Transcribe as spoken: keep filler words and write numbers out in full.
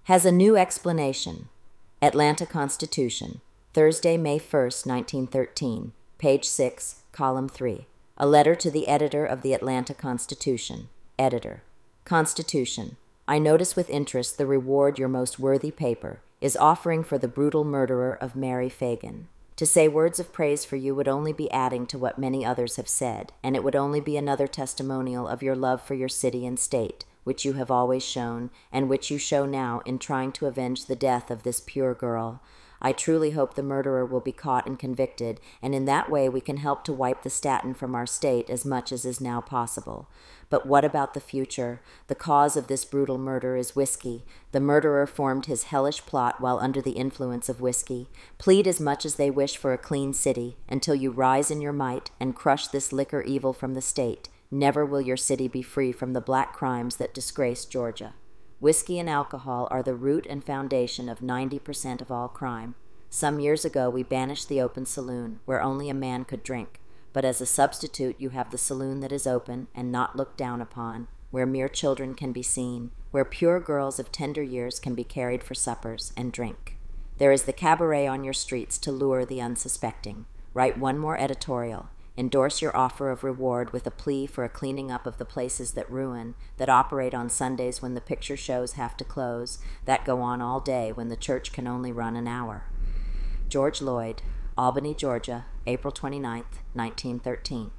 has a new explanation. Atlanta Constitution, Thursday, May first, nineteen thirteen, page six, column three. A letter to the editor of the Atlanta Constitution. Editor. Constitution. I notice with interest the reward your most worthy paper is offering for the brutal murderer of Mary Fagan. To say words of praise for you would only be adding to what many others have said, and it would only be another testimonial of your love for your city and state, which you have always shown, and which you show now in trying to avenge the death of this pure girl. I truly hope the murderer will be caught and convicted, and in that way we can help to wipe the statin from our state as much as is now possible. But what about the future? The cause of this brutal murder is whiskey. The murderer formed his hellish plot while under the influence of whiskey. Plead as much as they wish for a clean city, until you rise in your might and crush this liquor evil from the state. Never will your city be free from the black crimes that disgrace Georgia. Whiskey and alcohol are the root and foundation of ninety percent of all crime. Some years ago we banished the open saloon, where only a man could drink. But as a substitute you have the saloon that is open and not looked down upon, where mere children can be seen, where pure girls of tender years can be carried for suppers and drink. There is the cabaret on your streets to lure the unsuspecting. Write one more editorial. Endorse your offer of reward with a plea for a cleaning up of the places that ruin, that operate on Sundays when the picture shows have to close, that go on all day when the church can only run an hour. George Lloyd, Albany, Georgia, April twenty-ninth, nineteen thirteen.